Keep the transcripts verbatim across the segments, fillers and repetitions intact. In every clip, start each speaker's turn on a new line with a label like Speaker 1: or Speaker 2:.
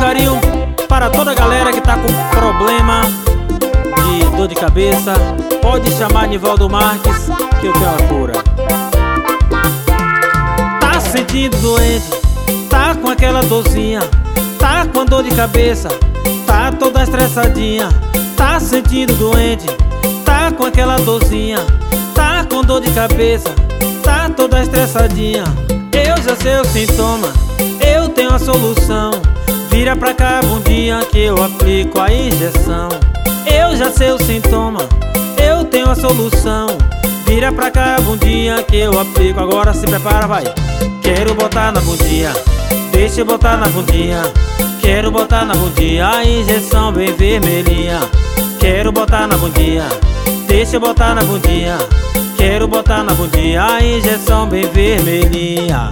Speaker 1: carinho para toda a galera que tá com problema de dor de cabeça. Pode chamar Nivaldo Marques que eu tenho a cura. Tá se sentindo doente, tá com aquela dorzinha, tá com dor de cabeça, tá toda estressadinha. Tá se sentindo doente, tá com aquela dorzinha, tá com dor de cabeça, tá toda estressadinha. Eu já sei o sintoma, eu tenho a solução. Vira pra cá bundinha que eu aplico a injeção. Eu já sei o sintoma, eu tenho a solução. Vira pra cá bundinha que eu aplico. Agora se prepara, vai. Quero botar na bundinha, deixa eu botar na bundinha. Quero botar na bundinha a injeção bem vermelhinha. Quero botar na bundinha, deixa eu botar na bundinha. Quero botar na bundinha a injeção bem vermelhinha.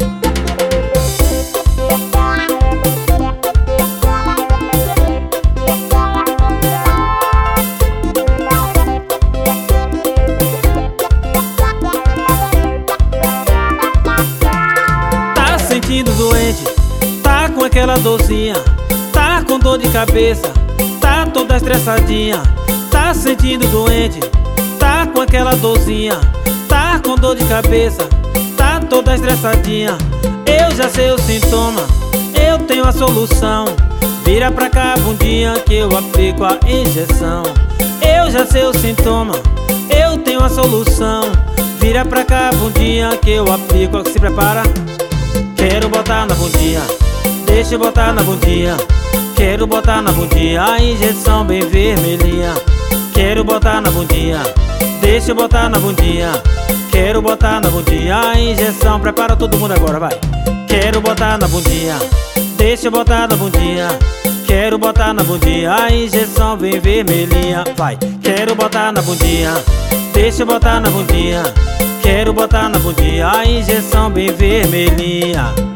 Speaker 1: Tá se sentindo doente, tá com aquela dorzinha, tá com dor de cabeça, tá toda estressadinha. Tá se sentindo doente, tá com aquela dorzinha, tá com dor de cabeça, tá toda estressadinha. Eu já sei o sintoma, eu tenho a solução. Vira pra cá bundinha que eu aplico a injeção. Eu já sei o sintoma, eu tenho a solução. Vira pra cá bundinha que eu aplico. Se prepara. Quero botar na bundinha, deixa eu botar na bundinha. Quero botar na bundinha a injeção bem vermelhinha. Quero botar na bundinha, deixa eu botar na bundinha. Quero botar na bundinha a injeção. Prepara todo mundo agora, vai. Quero botar na bundinha, deixa eu botar na bundinha. Quero botar na bundinha a injeção bem vermelhinha. Vai. Quero botar na bundinha, deixa eu botar na bundinha. Quero botar na bundinha a injeção bem vermelhinha.